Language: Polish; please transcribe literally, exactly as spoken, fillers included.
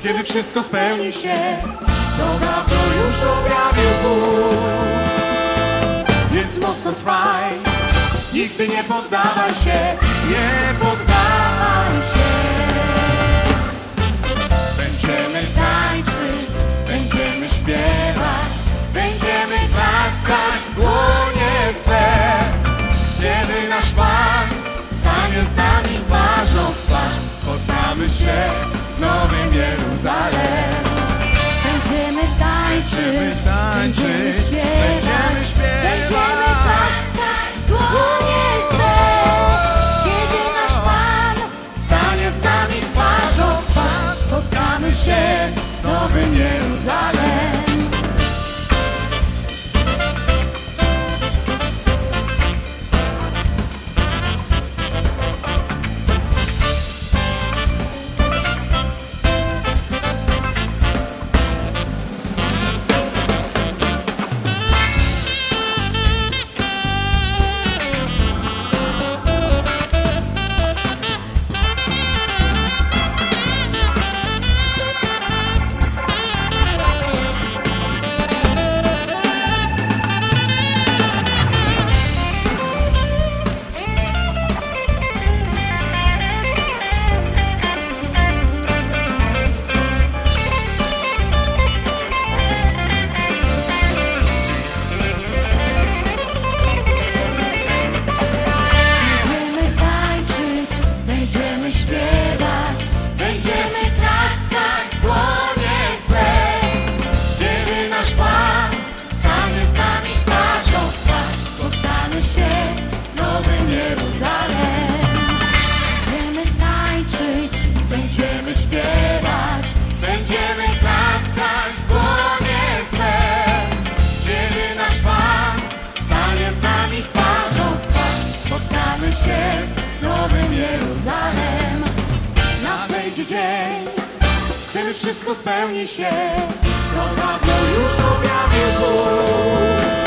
kiedy wszystko spełni się, co dawno już objawił Bóg. Więc mocno trwaj, nigdy nie poddawaj się, nie poddawaj się. Będziemy tańczyć, będziemy śpiewać, będziemy klaskać w dłonie swe, kiedy nasz Pan stanie z nami twarzą w twarz. Spotkamy się w Nowym Jeruzalem. Będziemy tańczyć, będziemy śpiewać, będziemy śpiewać, będziemy klaskać w dłonie swe, kiedy nasz Pan stanie z nami twarzą w twarz. spotkamy się w Nowym Jeruzalem. Będziemy śpiewać, będziemy klaskać w dłonie swe, kiedy nasz Pan stanie z nami twarzą w twarz. Spotkamy się w Nowym Jeruzalem. Nadejdzie dzień, kiedy wszystko spełni się, co dawno już objawił Bóg.